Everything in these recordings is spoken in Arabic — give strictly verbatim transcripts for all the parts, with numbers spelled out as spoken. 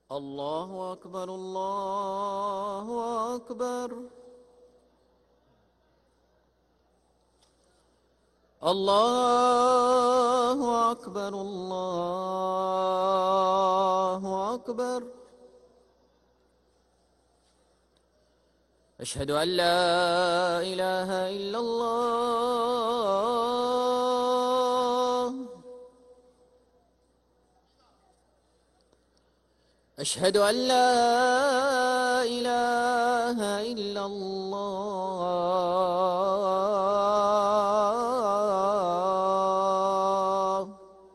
الله أكبر الله أكبر الله أكبر الله أكبر. أشهد أن لا إله إلا الله. أشهد أن لا إله إلا الله.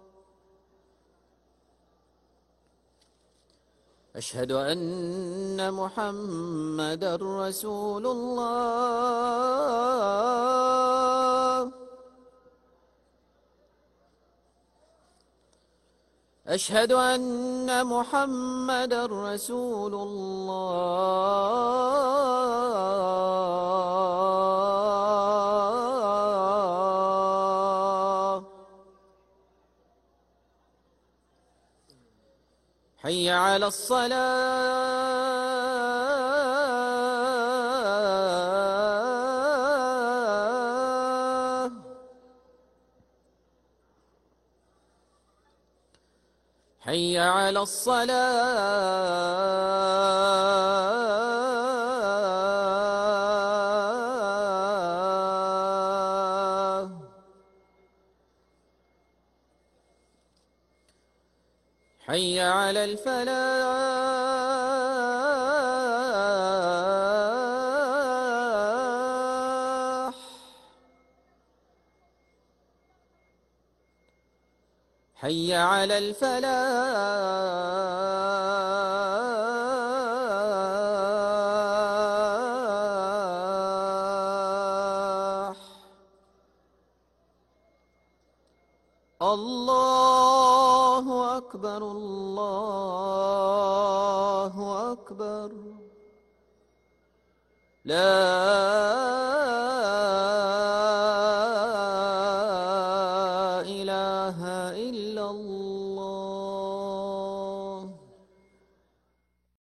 أشهد أن محمدًا رسول الله. أشهد أن محمدًا رسول الله. حي على الصلاة. حي على الصلاة. حي على الفلاح. حي على الفلاح. الله أكبر الله أكبر. لا